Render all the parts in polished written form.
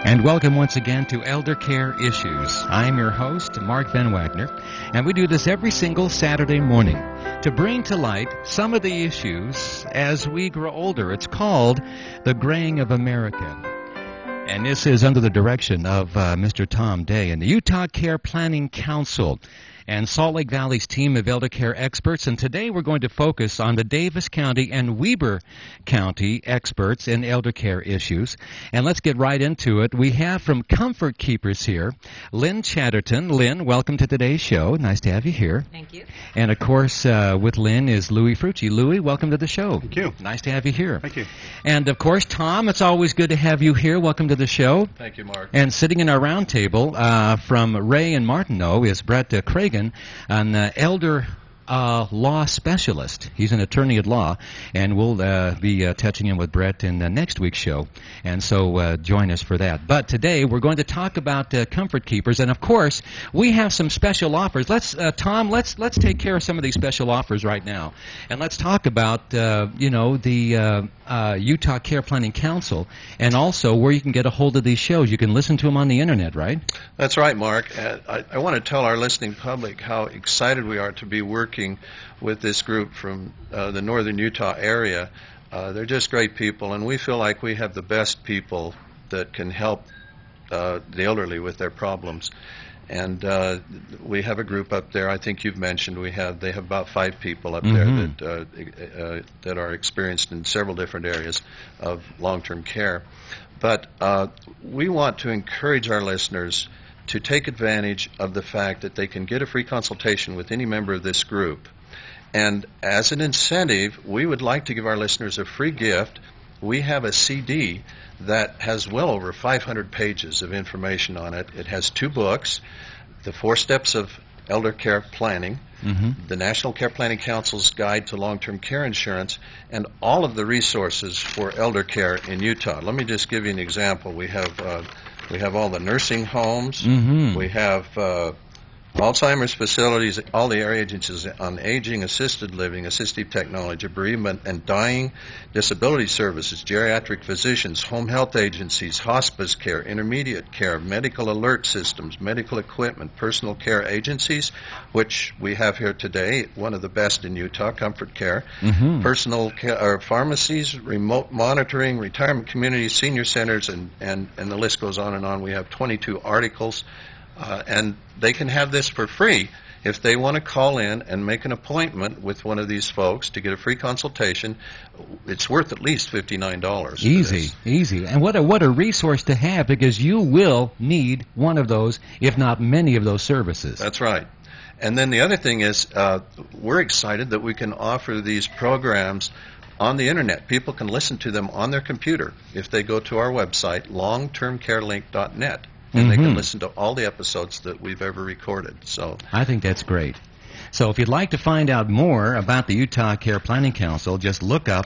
And welcome once again to Elder Care Issues. I'm your host, Mark Van Wagner, and we do this every single Saturday morning to bring to light some of the issues as we grow older. It's called The Graying of America. And this is under the direction of Mr. Tom Day and the Utah Care Planning Council and Salt Lake Valley's team of elder care experts. And today we're going to focus on the Davis County and Weber County experts in elder care issues. And let's get right into it. We have from Comfort Keepers here, Lynn Chatterton. Lynn, welcome to today's show. Nice to have you here. Thank you. And, of course, with Lynn is Louis Frucci. Louis, welcome to the show. Thank you. Nice to have you here. Thank you. And, of course, Tom, it's always good to have you here. Welcome to the show. Thank you, Mark. And sitting in our round table from Ray and Martineau is Brett Cragen, an elder law specialist. He's an attorney at law, and we'll be touching in with Brett in next week's show. And so join us for that. But today we're going to talk about Comfort Keepers, and of course we have some special offers. Tom, let's take care of some of these special offers right now, and let's talk about the Utah Care Planning Council, and also where you can get a hold of these shows. You can listen to them on the internet, right? That's right, Mark. I want to tell our listening public how excited we are to be working with this group from the northern Utah area. They're just great people, and we feel like we have the best people that can help the elderly with their problems. And we have a group up there. I think you've mentioned they have about 5 people up there that are experienced in several different areas of long-term care. But we want to encourage our listeners to take advantage of the fact that they can get a free consultation with any member of this group. And as an incentive, we would like to give our listeners a free gift. We have a CD that has well over 500 pages of information on it. It has 2 books, The 4 Steps of Elder Care Planning, the National Care Planning Council's Guide to Long-Term Care Insurance, and all of the resources for elder care in Utah. Let me just give you an example. We have all the nursing homes. We have Alzheimer's facilities, all the area agencies on aging, assisted living, assistive technology, bereavement and dying, disability services, geriatric physicians, home health agencies, hospice care, intermediate care, medical alert systems, medical equipment, personal care agencies, which we have here today, one of the best in Utah, Comfort Care, personal care, pharmacies, remote monitoring, retirement communities, senior centers, and the list goes on and on. We have 22 articles. And they can have this for free if they want to call in and make an appointment with one of these folks to get a free consultation. It's worth at least $59. Easy. And what a resource to have, because you will need one of those, if not many of those services. That's right. And then the other thing is we're excited that we can offer these programs on the internet. People can listen to them on their computer if they go to our website, longtermcarelink.net. And they can listen to all the episodes that we've ever recorded. So I think that's great. So if you'd like to find out more about the Utah Care Planning Council, just look up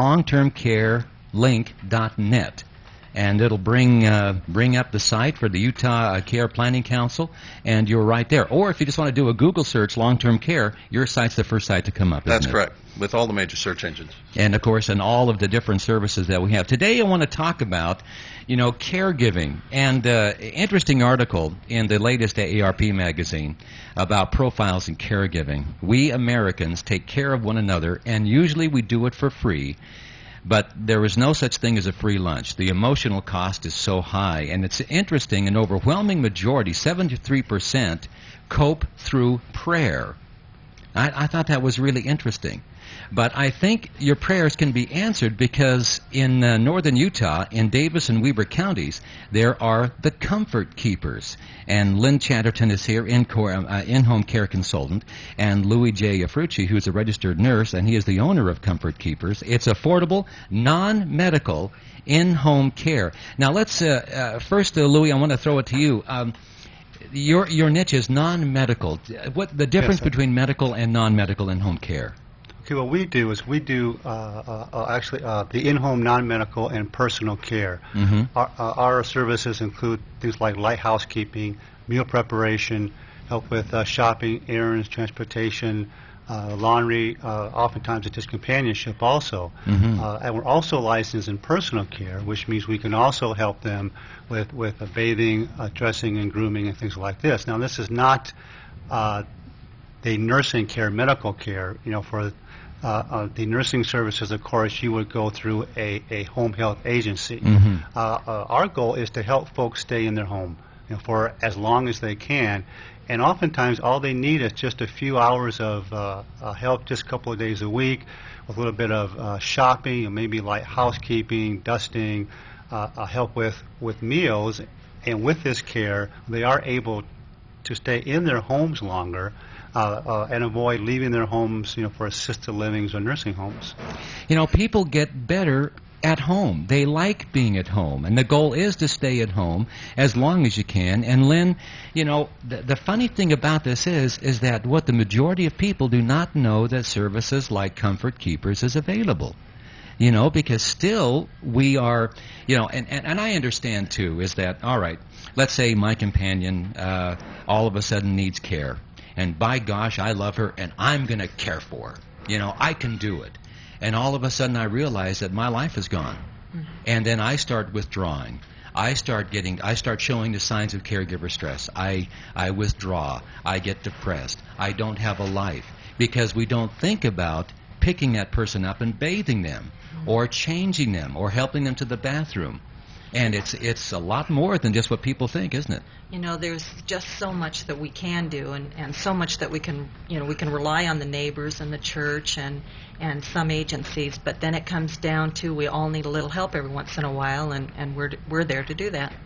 longtermcarelink.net. And it'll bring up the site for the Utah Care Planning Council, and you're right there. Or if you just want to do a Google search, long-term care, your site's the first site to come up. That's correct, with all the major search engines. And, of course, and all of the different services that we have. Today I want to talk about, caregiving. And interesting article in the latest AARP magazine about profiles in caregiving. We Americans take care of one another, and usually we do it for free. But there is no such thing as a free lunch. The emotional cost is so high. And it's interesting, an overwhelming majority, 73%, cope through prayer. I thought that was really interesting. But I think your prayers can be answered because in northern Utah, in Davis and Weber counties, there are the Comfort Keepers. And Lynn Chatterton is here, in-home care consultant, and Louis J. Frucci, who's a registered nurse, and he is the owner of Comfort Keepers. It's affordable, non-medical, in-home care. Now let's, first, Louis, I want to throw it to you. Your niche is non-medical. What the difference between medical and non-medical in-home care? Okay, what we do is we do the in-home non-medical and personal care. Our services include things like light housekeeping, meal preparation, help with shopping, errands, transportation, laundry, oftentimes it's just companionship also. And we're also licensed in personal care, which means we can also help them with bathing, dressing, and grooming and things like this. Now, this is not the nursing care, medical care. For the nursing services, of course, you would go through a home health agency. Our goal is to help folks stay in their home for as long as they can. And oftentimes, all they need is just a few hours of help, just a couple of days a week, with a little bit of shopping, and maybe light housekeeping, dusting, help with meals. And with this care, they are able to stay in their homes longer and avoid leaving their homes, for assisted livings or nursing homes. People get better at home. They like being at home, and the goal is to stay at home as long as you can. And Lynn, the funny thing about this is that what the majority of people do not know that services like Comfort Keepers is available. Because still we are, and I understand too, is that, all right, let's say my companion all of a sudden needs care, and by gosh, I love her, and I'm going to care for her. I can do it. And all of a sudden I realize that my life is gone. And then I start withdrawing. I start showing the signs of caregiver stress. I withdraw. I get depressed. I don't have a life. Because we don't think about picking that person up and bathing them, or changing them, or helping them to the bathroom. And it's a lot more than just what people think, isn't it? There's just so much that we can do, and so much that we can rely on the neighbors and the church and some agencies, but then it comes down to we all need a little help every once in a while, and we're there to do that.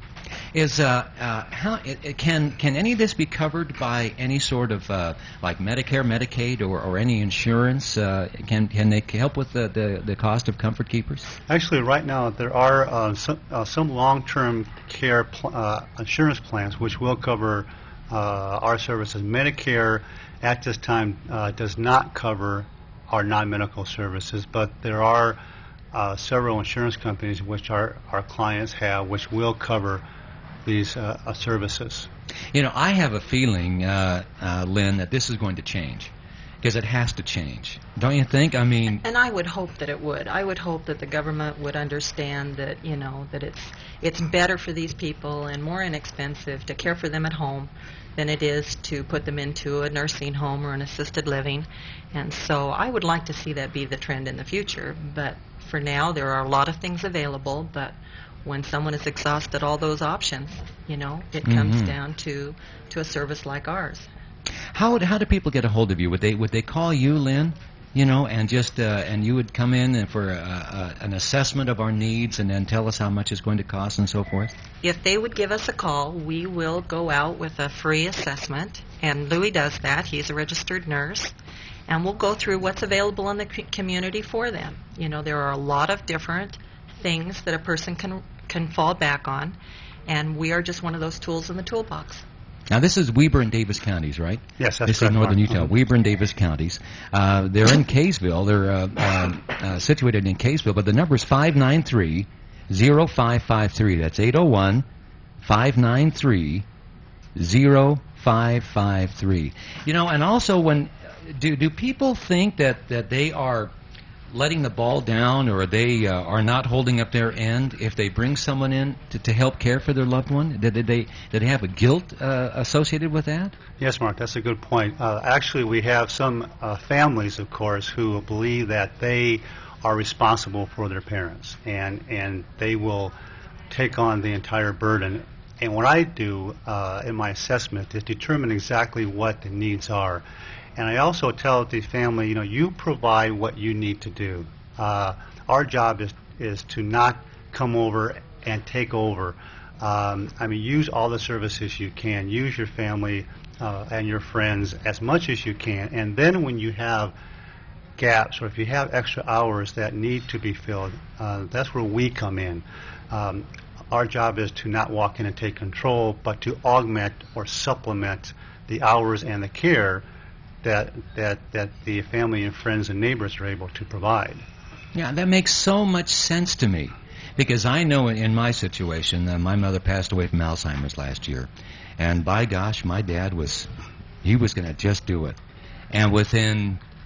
Can any of this be covered by any sort of like Medicare, Medicaid, or any insurance? Can they help with the cost of Comfort Keepers? Actually, right now there are some long-term care insurance plans which will cover our services. Medicare at this time does not cover our non-medical services, but there are several insurance companies which our clients have, which will cover these services. I have a feeling, Lynn, that this is going to change, because it has to change. Don't you think? And I would hope that it would. I would hope that the government would understand that, that it's better for these people and more inexpensive to care for them at home than it is to put them into a nursing home or an assisted living. And so I would like to see that be the trend in the future. But for now, there are a lot of things available, but when someone has exhausted all those options, it comes down to a service like ours. How do people get a hold of you? Would they call you, Lynn? And you would come in for an assessment of our needs, and then tell us how much it's going to cost and so forth? If they would give us a call, we will go out with a free assessment, and Louis does that. He's a registered nurse, and we'll go through what's available in the community for them. There are a lot of different things that a person can fall back on, and we are just one of those tools in the toolbox. Now, this is Weber and Davis counties, right? Yes, that's correct. This is northern Utah. Weber and Davis counties. They're in Kaysville. They're situated in Kaysville, but the number is 593-0553. That's 801-593-0553. And also, when do people think that they are letting the ball down, or they are not holding up their end if they bring someone in to help care for their loved one? Did they have a guilt associated with that? Yes, Mark, that's a good point. Actually, we have some families, of course, who believe that they are responsible for their parents, and they will take on the entire burden. And what I do in my assessment is determine exactly what the needs are. And I also tell the family, you provide what you need to do. Our job is to not come over and take over. Use all the services you can. Use your family and your friends as much as you can. And then when you have gaps, or if you have extra hours that need to be filled, that's where we come in. Our job is to not walk in and take control, but to augment or supplement the hours and the care that the family and friends and neighbors are able to provide. Yeah, that makes so much sense to me, because I know in my situation, my mother passed away from Alzheimer's last year, and by gosh, my dad was going to just do it. And within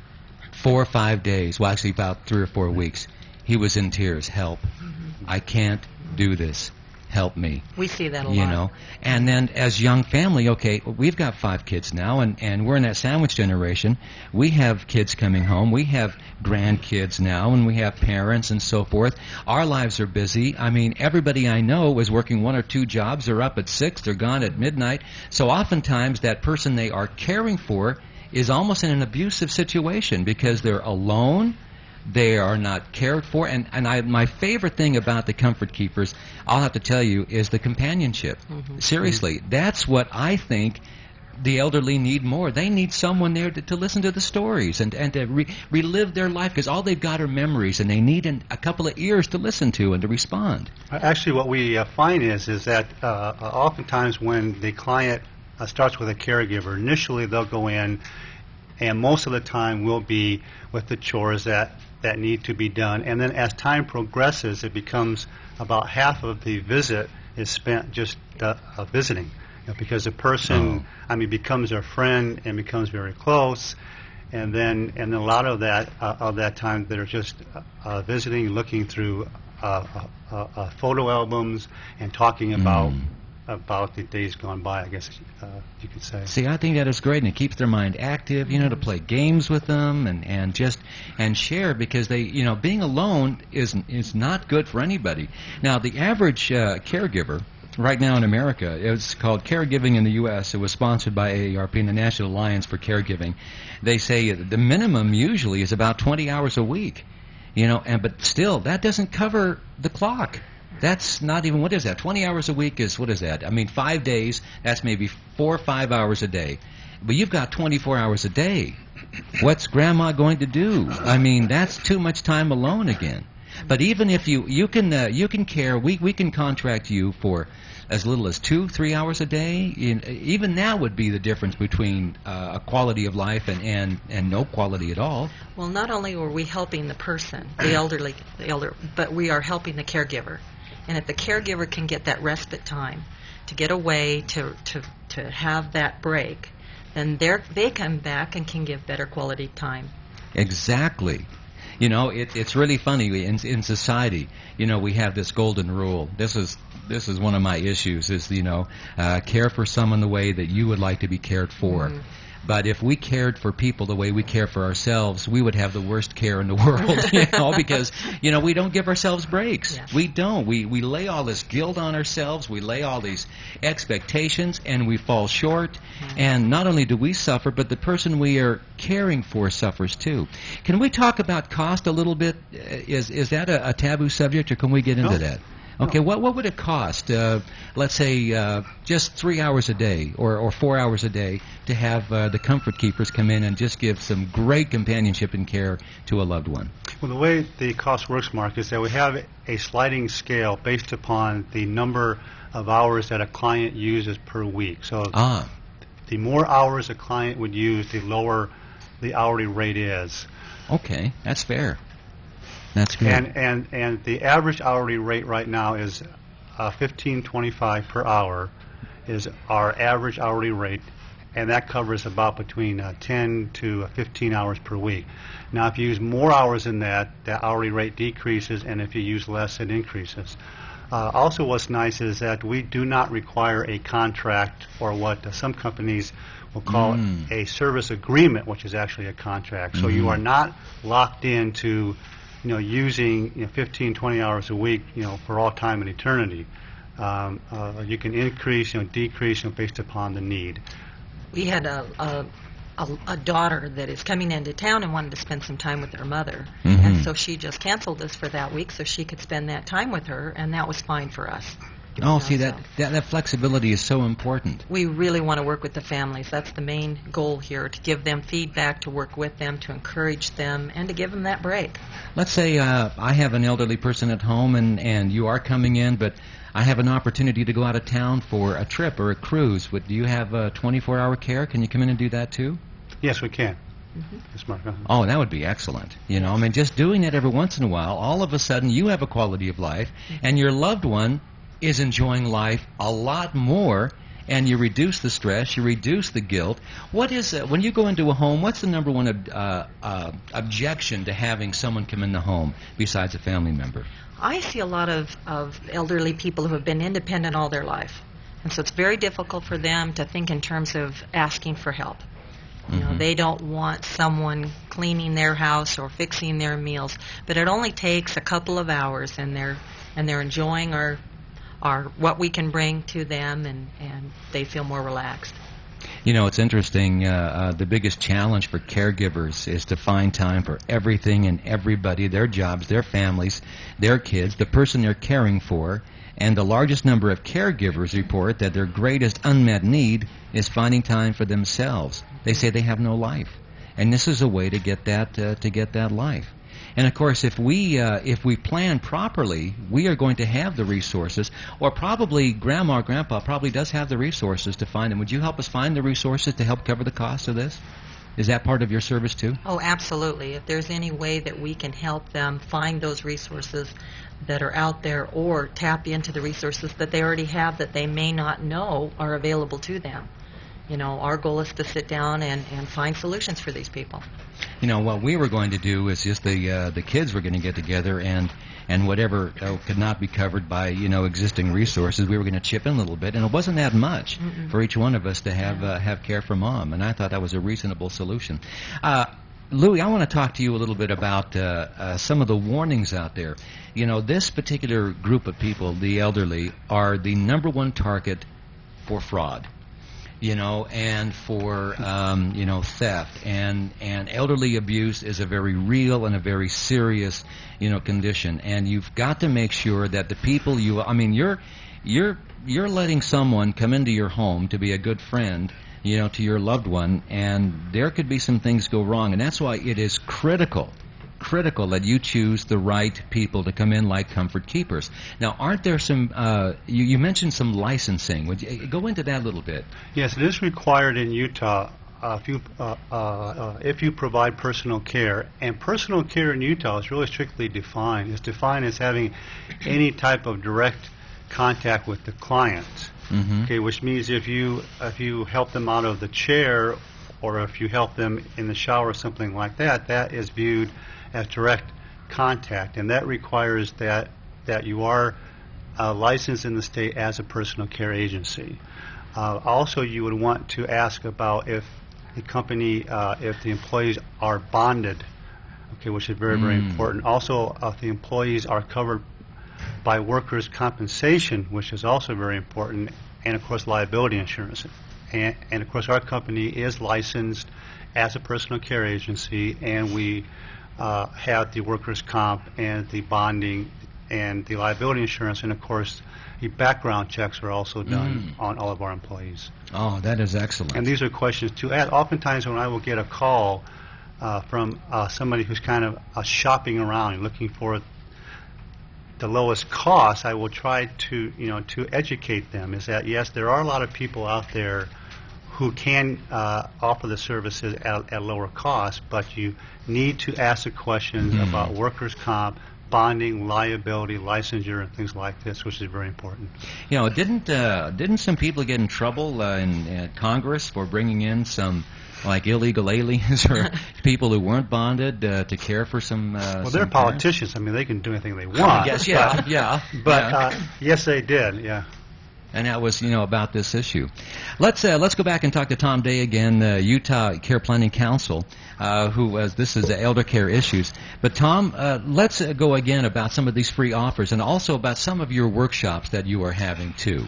4 or 5 days, well, actually about 3 or 4 weeks, he was in tears. Help. I can't do this. Help me. We see that a You lot. know, and then as young family, okay, we've got 5 kids now, and we're in that sandwich generation. We have kids coming home. We have grandkids now, and we have parents and so forth. Our lives are busy. I mean, everybody I know is working 1 or 2 jobs. They're up at 6. They're gone at midnight. So oftentimes that person they are caring for is almost in an abusive situation because they're alone. They are not cared for, and my favorite thing about the Comfort Keepers, I'll have to tell you, is the companionship. Seriously, that's what I think the elderly need more. They need someone there to listen to the stories and to relive their life, because all they've got are memories, and they need a couple of ears to listen to and to respond. Actually, what we find is that oftentimes when the client starts with a caregiver, initially they'll go in, and most of the time will be with the chores that need to be done. And then as time progresses, it becomes about half of the visit is spent just visiting, because the person, becomes their friend and becomes very close. And then a lot of that time they're just visiting, looking through photo albums and talking about the days gone by, I guess you could say. See, I think that is great, and it keeps their mind active, to play games with them and share, because they, being alone is not good for anybody. Now, the average caregiver right now in America, it's called Caregiving in the U.S. It was sponsored by AARP and the National Alliance for Caregiving. They say the minimum usually is about 20 hours a week, but still, that doesn't cover the clock. That's not even, what is that? 20 hours a week is, what is that? 5 days, that's maybe 4 or 5 hours a day. But you've got 24 hours a day. What's grandma going to do? That's too much time alone again. But even if you can care, we can contract you for as little as 2-3 hours a day. Even that would be the difference between a quality of life and no quality at all. Well, not only are we helping the person, the elder, but we are helping the caregiver. And if the caregiver can get that respite time to get away, to have that break, then they come back and can give better quality time. Exactly. It's really funny in society. We have this golden rule. This is one of my issues. Is care for someone the way that you would like to be cared for. But if we cared for people the way we care for ourselves, we would have the worst care in the world, because, we don't give ourselves breaks. Yes. We don't. We lay all this guilt on ourselves. We lay all these expectations, and we fall short. And not only do we suffer, but the person we are caring for suffers too. Can we talk about cost a little bit? Is that a taboo subject, or can we get into that? Okay, what would it cost, let's say, just 3 hours a day or 4 hours a day to have the Comfort Keepers come in and just give some great companionship and care to a loved one? Well, the way the cost works, Mark, is that we have a sliding scale based upon the number of hours that a client uses per week. So the more hours a client would use, the lower the hourly rate is. Okay, that's fair. That's good. And the average hourly rate right now is $15.25 per hour is our average hourly rate, and that covers about between 10 to 15 hours per week. Now, if you use more hours than that, the hourly rate decreases, and if you use less, it increases. Also, what's nice is that we do not require a contract, or what some companies will call a service agreement, which is actually a contract. So you are not locked into using 15, 20 hours a week, for all time and eternity. You can increase, decrease, based upon the need. We had a daughter that is coming into town and wanted to spend some time with her mother, and so she just canceled us for that week so she could spend that time with her, and that was fine for us. Oh, see, that flexibility is so important. We really want to work with the families. That's the main goal here, to give them feedback, to work with them, to encourage them, and to give them that break. Let's say I have an elderly person at home, and you are coming in, but I have an opportunity to go out of town for a trip or a cruise. Do you have 24-hour care? Can you come in and do that too? Yes, we can. Yes, Mark. Oh, that would be excellent. Just doing that every once in a while, all of a sudden you have a quality of life, and your loved one is enjoying life a lot more, and you reduce the stress, you reduce the guilt. What is when you go into a home? What's the number one objection to having someone come in the home besides a family member? I see a lot of elderly people who have been independent all their life. And so it's very difficult for them to think in terms of asking for help. You know, they don't want someone cleaning their house or fixing their meals, but it only takes a couple of hours, and they're enjoying our what we can bring to them, and they feel more relaxed. You know, it's interesting. The biggest challenge for caregivers is to find time for everything and everybody, their jobs, their families, their kids, the person they're caring for. And the largest number of caregivers report that their greatest unmet need is finding time for themselves. They say they have no life, and this is a way to get that life. And of course, if we plan properly, we are going to have the resources, or probably Grandma or Grandpa probably does have the resources to find them. Would you help us find the resources to help cover the cost of this? Is that part of your service too? Oh, absolutely. If there's any way that we can help them find those resources that are out there, or tap into the resources that they already have that they may not know are available to them. You know, our goal is to sit down and find solutions for these people. You know, what we were going to do is just the kids were going to get together and whatever could not be covered by, you know, existing resources, we were going to chip in a little bit, and it wasn't that much for each one of us to have care for Mom, and I thought that was a reasonable solution. Louis, I want to talk to you a little bit about some of the warnings out there. You know, this particular group of people, the elderly, are the number one target for fraud. You know, and for you know, theft, and elderly abuse is a very real and a very serious, you know, condition. And you've got to make sure that the people you're letting someone come into your home to be a good friend, you know, to your loved one, and there could be some things go wrong, and that's why it is critical that you choose the right people to come in like Comfort Keepers. Now, aren't there some, you mentioned some licensing. Would you go into that a little bit? Yes, it is required in Utah if you provide personal care. And personal care in Utah is really strictly defined. It's defined as having any type of direct contact with the client. Okay, which means if you help them out of the chair, or if you help them in the shower or something like that, that is viewed as direct contact, and that requires that you are licensed in the state as a personal care agency. Also, you would want to ask about if the company, if the employees are bonded, okay, which is very, very important. Also, if the employees are covered by workers' compensation, which is also very important, and of course liability insurance. And of course, our company is licensed as a personal care agency, and we have the workers' comp and the bonding and the liability insurance, and of course the background checks are also done on all of our employees. Oh, that is excellent. And these are questions to ask. Oftentimes when I will get a call from somebody who's kind of shopping around looking for the lowest cost, I will try to educate them, is that yes, there are a lot of people out there who can offer the services at lower cost, but you need to ask the questions about workers' comp, bonding, liability, licensure, and things like this, which is very important. You know, didn't some people get in trouble in Congress for bringing in some like illegal aliens or people who weren't bonded to care for some? Well, they're politicians. I mean, they can do anything they want. Yes, yeah. But yes, they did. Yeah. And that was, about this issue. Let's go back and talk to Tom Day again, Utah Care Planning Council, this is Elder Care Issues. But Tom, let's go again about some of these free offers, and also about some of your workshops that you are having too,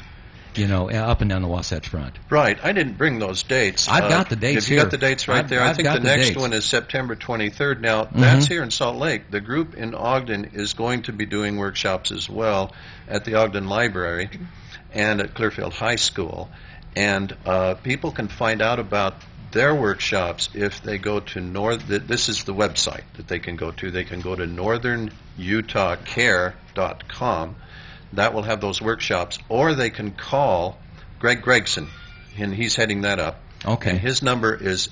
up and down the Wasatch Front. Right. I didn't bring those dates. I've got the dates here. You got the dates right there. I think the next one is September 23rd. Now, that's here in Salt Lake. The group in Ogden is going to be doing workshops as well at the Ogden Library and at Clearfield High School. And people can find out about their workshops if they go to this is the website that they can go to. They can go to northernutahcare.com. That will have those workshops. Or they can call Greg Gregson, and he's heading that up. Okay. And his number is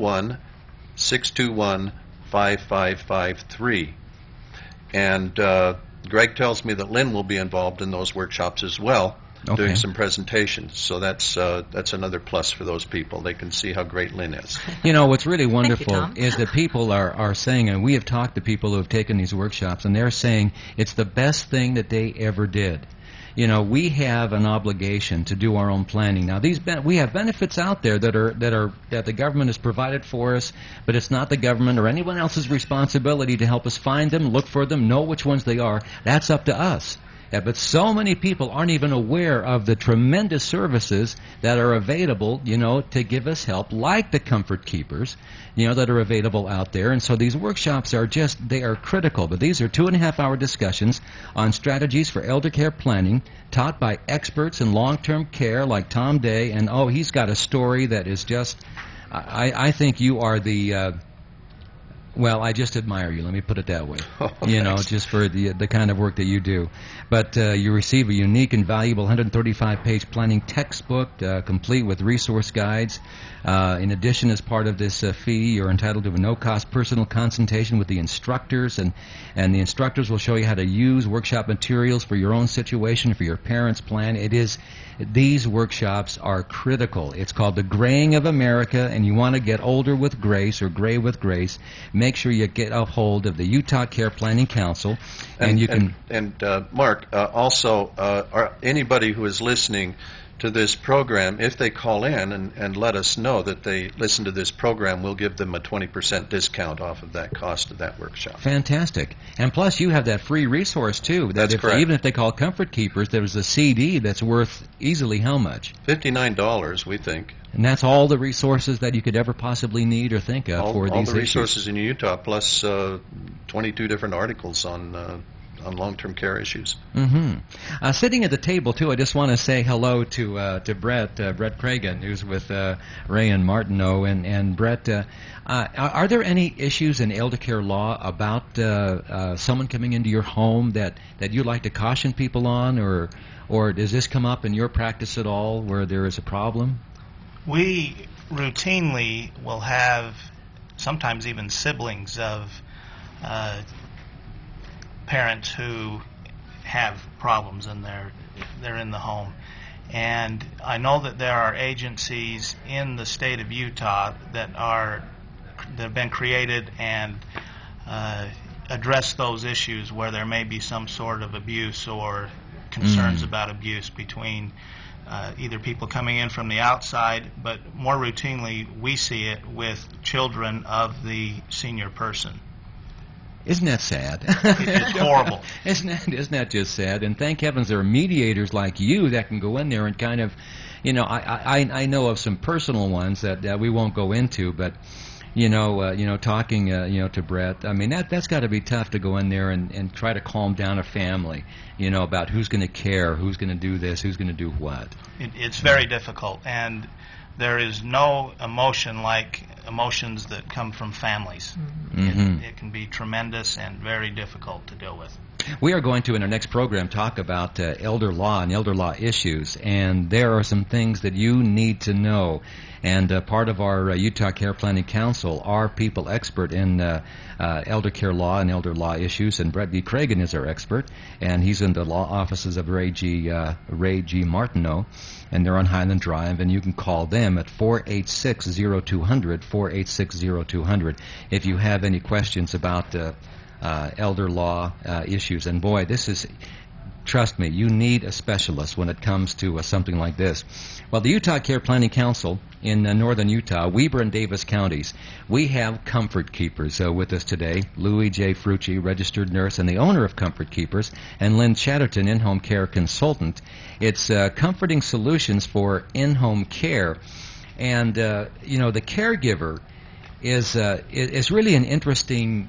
801-621-5553. And Greg tells me that Lynn will be involved in those workshops as well. doing some presentations. So that's another plus for those people. They can see how great Lynn is. You know, what's really Thank you, wonderful Tom. is that people are saying, and we have talked to people who have taken these workshops, and they're saying it's the best thing that they ever did. You know, we have an obligation to do our own planning. Now, we have benefits out there that the government has provided for us, but it's not the government or anyone else's responsibility to help us find them, look for them, know which ones they are. That's up to us. Yeah, but so many people aren't even aware of the tremendous services that are available, you know, to give us help, like the Comfort Keepers, you know, that are available out there. And so these workshops they are critical. But these are 2.5-hour discussions on strategies for elder care planning, taught by experts in long-term care like Tom Day. And, he's got a story that is just, I think you are the... Well, I just admire you. Let me put it that way. You know, just for the kind of work that you do. But you receive a unique and valuable 135-page planning textbook, complete with resource guides. In addition, as part of this fee, you're entitled to a no-cost personal consultation with the instructors, and the instructors will show you how to use workshop materials for your own situation, for your parents' plan. These workshops are critical. It's called The Graying of America, and you want to get older with grace or gray with grace. Make sure you get a hold of the Utah Care Planning Council, and you can... Mark, also, anybody who is listening to this program, if they call in and let us know that they listen to this program, we'll give them a 20% discount off of that cost of that workshop. Fantastic. And plus, you have that free resource, too. That's correct. Even if they call Comfort Keepers, there's a CD that's worth easily how much? $59, we think. And that's all the resources that you could ever possibly need or think of for these all the issues. resources in Utah, plus 22 different articles on long-term care issues. Mm-hmm. Sitting at the table, too, I just want to say hello to Brett Cragen, who's with Ray and Martineau. And Brett, are there any issues in elder care law about someone coming into your home that you'd like to caution people on, or does this come up in your practice at all where there is a problem? We routinely will have sometimes even siblings of parents who have problems and they're in the home. And I know that there are agencies in the state of Utah that have been created and address those issues where there may be some sort of abuse or concerns about abuse between either people coming in from the outside, but more routinely we see it with children of the senior person. Isn't that sad? It's horrible. Isn't that just sad? And thank heavens there are mediators like you that can go in there and kind of, you know, I know of some personal ones that we won't go into, but talking to Brett, I mean that's got to be tough to go in there and try to calm down a family, about who's going to care, who's going to do this, who's going to do what. It's very difficult, and there is no emotion like emotions that come from families. Mm-hmm. It can be tremendous and very difficult to deal with. We are going to, in our next program, talk about elder law and elder law issues, and there are some things that you need to know. And part of our Utah Care Planning Council are people expert in elder care law and elder law issues, and Brett B. Cragen is our expert, and he's in the law offices of Ray G. Martineau, and they're on Highland Drive, and you can call them at 486-0200, 486-0200, if you have any questions about elder law issues. And boy, trust me, you need a specialist when it comes to something like this. Well, the Utah Care Planning Council in northern Utah, Weber and Davis counties, we have Comfort Keepers with us today. Louis J. Frucci, registered nurse and the owner of Comfort Keepers, and Lynn Chatterton, in-home care consultant. It's comforting solutions for in-home care. And, the caregiver is really an interesting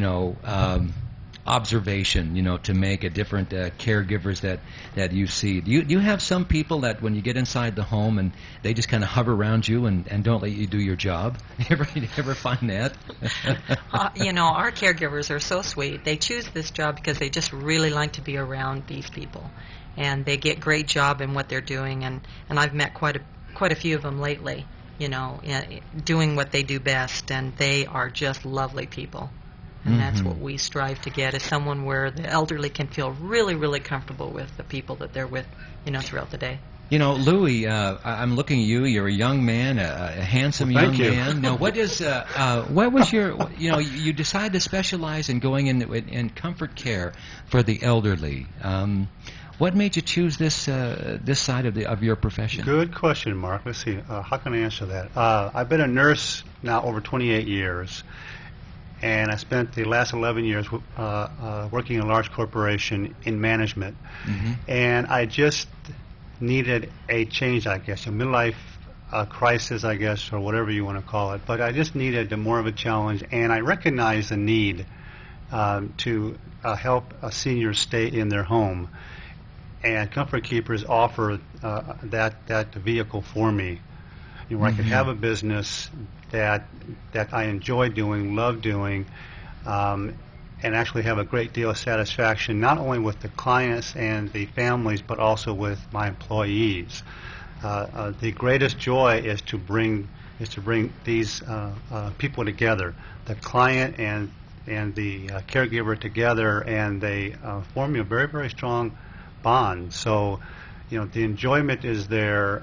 observation, to make at different caregivers that you see. Do you have some people that when you get inside the home and they just kind of hover around you and don't let you do your job? You ever find that? Our caregivers are so sweet. They choose this job because they just really like to be around these people, and they get great job in what they're doing. And I've met quite a few of them lately, doing what they do best, and they are just lovely people. And that's what we strive to get, is someone where the elderly can feel really, really comfortable with the people that they're with, throughout the day. Louis, I'm looking at you. You're a young man, a handsome young man. Now, what was your, you decided to specialize in going in comfort care for the elderly. What made you choose this side of your profession? Good question, Mark. Let's see. How can I answer that? I've been a nurse now over 28 years, and I spent the last 11 years working in a large corporation in management. And I just needed a change, I guess, a midlife crisis, I guess, or whatever you want to call it. But I just needed more of a challenge, and I recognized the need to help seniors stay in their home. And Comfort Keepers offer that vehicle for me, where I could have a business that I enjoy doing, love doing, and actually have a great deal of satisfaction, not only with the clients and the families, but also with my employees. The greatest joy is to bring these people together, the client and the caregiver together, and they form a very, very strong bond. So, the enjoyment is there,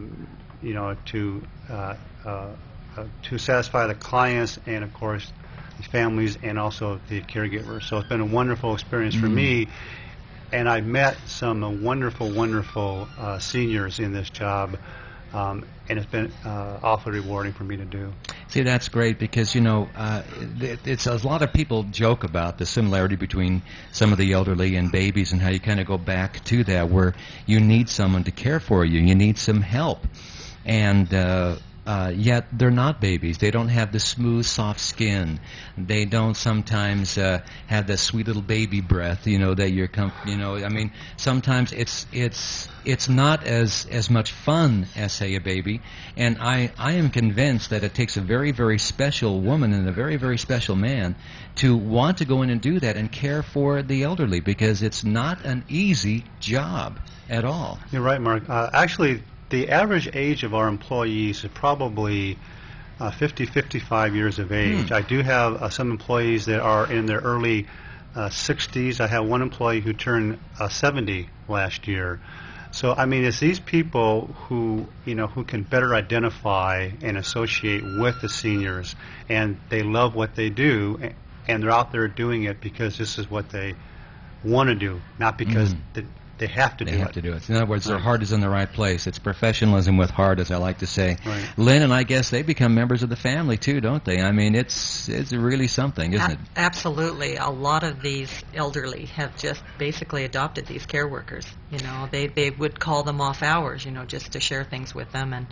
to satisfy the clients and, of course, the families and also the caregivers. So it's been a wonderful experience for me, and I've met some wonderful, wonderful seniors in this job, and it's been awfully rewarding for me to do. See, that's great because, it's a lot of people joke about the similarity between some of the elderly and babies and how you kind of go back to that where you need someone to care for you. You need some help. And yet they're not babies. They don't have the smooth, soft skin. They don't sometimes have the sweet little baby breath, that you're I mean, sometimes it's not as much fun as, say, a baby. And I am convinced that it takes a very, very special woman and a very, very special man to want to go in and do that and care for the elderly, because it's not an easy job at all. You're right, Mark. Actually, the average age of our employees is probably 50, 55 years of age. I do have some employees that are in their early 60s. I have one employee who turned 70 last year. So, I mean, it's these people who can better identify and associate with the seniors, and they love what they do, and they're out there doing it because this is what they want to do, not because they have to do it. They have to do it. In other words, their heart is in the right place. It's professionalism with heart, as I like to say. Right. Lynn, and I guess they become members of the family too, don't they? I mean, it's really something, isn't it? Absolutely. A lot of these elderly have just basically adopted these care workers. They would call them off hours, just to share things with them, and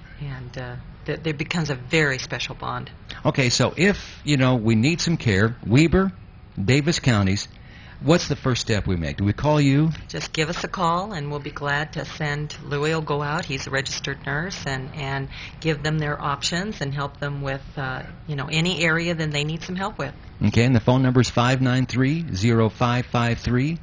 it becomes a very special bond. Okay, so if we need some care, Weber, Davis counties, what's the first step we make? Do we call you? Just give us a call, and we'll be glad to send. Louis will go out. He's a registered nurse, and give them their options and help them with, any area that they need some help with. Okay, and the phone number is 593-0553,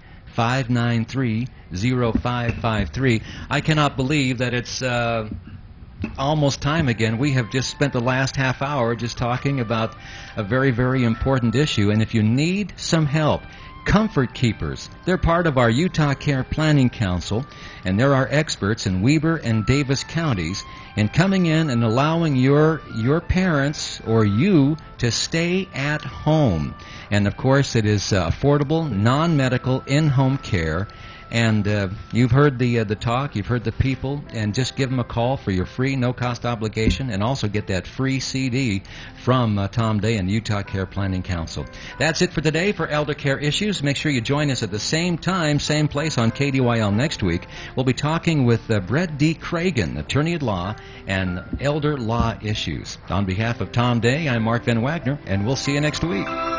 593-0553. I cannot believe that it's almost time again. We have just spent the last half hour just talking about a very, very important issue, and if you need some help, Comfort Keepers. They're part of our Utah Care Planning Council, and they're our experts in Weber and Davis counties in coming in and allowing your parents or you to stay at home. And, of course, it is affordable, non-medical, in-home care. And you've heard the talk, you've heard the people, and just give them a call for your free, no-cost obligation, and also get that free CD from Tom Day and Utah Care Planning Council. That's it for today for Elder Care Issues. Make sure you join us at the same time, same place on KDYL next week. We'll be talking with Brett D. Cragen, attorney at law, and elder law issues. On behalf of Tom Day, I'm Mark Van Wagner, and we'll see you next week.